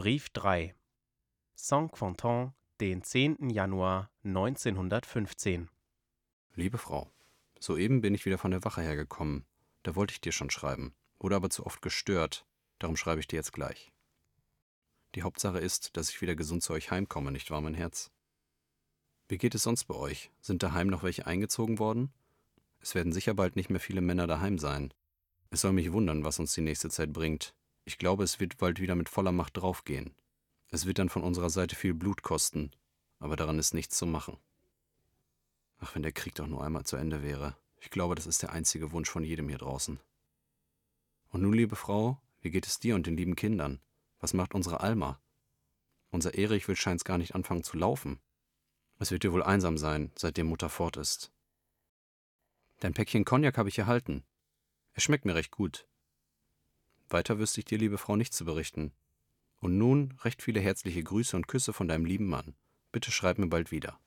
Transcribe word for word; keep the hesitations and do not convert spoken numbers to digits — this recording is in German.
Brief drei. Saint-Quentin, den zehnten Januar neunzehnhundertfünfzehn. Liebe Frau, soeben bin ich wieder von der Wache hergekommen. Da wollte ich dir schon schreiben, wurde aber zu oft gestört. Darum schreibe ich dir jetzt gleich. Die Hauptsache ist, dass ich wieder gesund zu euch heimkomme, nicht wahr, mein Herz? Wie geht es sonst bei euch? Sind daheim noch welche eingezogen worden? Es werden sicher bald nicht mehr viele Männer daheim sein. Es soll mich wundern, was uns die nächste Zeit bringt. Ich glaube, es wird bald wieder mit voller Macht draufgehen. Es wird dann von unserer Seite viel Blut kosten, aber daran ist nichts zu machen. Ach, wenn der Krieg doch nur einmal zu Ende wäre. Ich glaube, das ist der einzige Wunsch von jedem hier draußen. Und nun, liebe Frau, wie geht es dir und den lieben Kindern? Was macht unsere Alma? Unser Erich will scheint's gar nicht anfangen zu laufen. Es wird dir wohl einsam sein, seitdem Mutter fort ist. Dein Päckchen Cognac habe ich erhalten. Es schmeckt mir recht gut. Weiter wüsste ich dir, liebe Frau, nichts zu berichten. Und nun recht viele herzliche Grüße und Küsse von deinem lieben Mann. Bitte schreib mir bald wieder.